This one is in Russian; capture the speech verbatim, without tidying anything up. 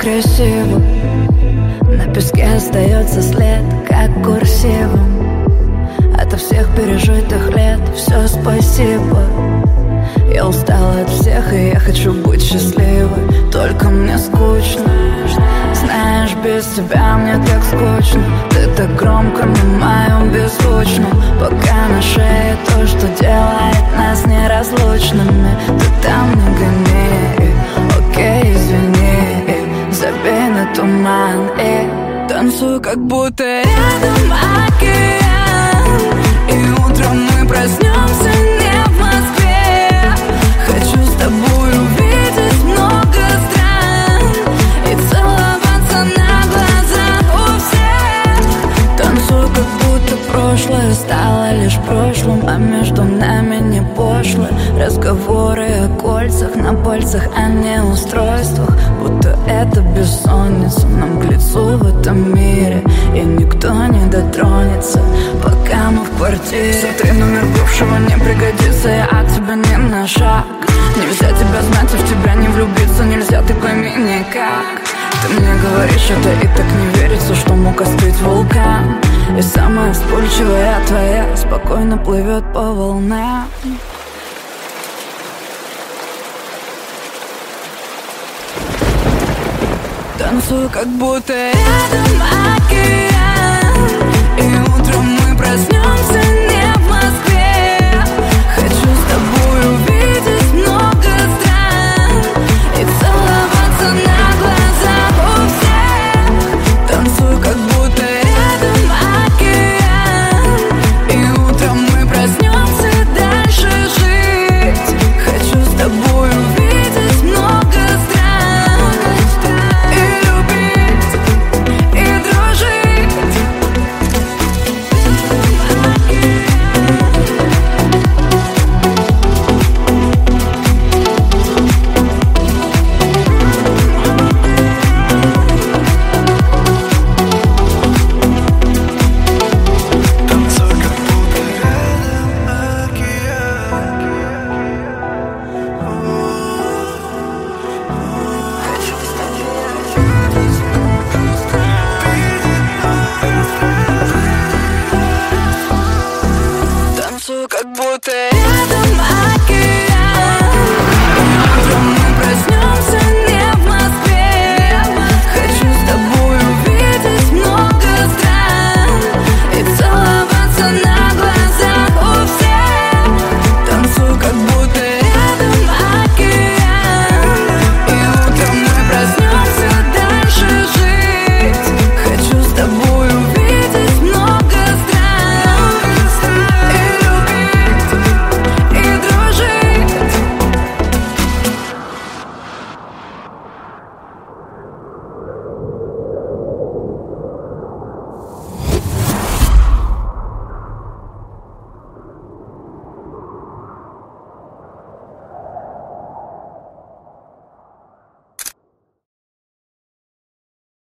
красиво. На песке остается след, как курсивом. Ото всех пережитых лет все спасибо. Я устала от всех, и я хочу быть счастливой. Только мне скучно. Знаешь, без тебя мне так скучно. Ты так громко на моем беззвучном. Пока на шее то, что делает нас неразлучными. Ты там не гони, окей, извини. Забей на туман и танцуй, как будто рядом океан. И утром мы проснемся не в Москве. Хочу с тобой увидеть много стран и целоваться на глазах у всех. Танцуй, как будто прошлое стало лишь прошлым, а между нами не пошло. Разговоры о кольцах на пальцах, а не устройствах. Будто это бессонница нам к лицу в этом мире. И никто не дотронется, пока мы в квартире. Смотри, номер бывшего не пригодится, я от тебя не на шаг. Нельзя тебя знать, и в тебя не влюбиться нельзя, ты пойми никак. Ты мне говоришь это, и так не верится, что мог остыть вулкан. И самая вспыльчивая твоя спокойно плывет по волнам. Танцую, как будто рядом океан.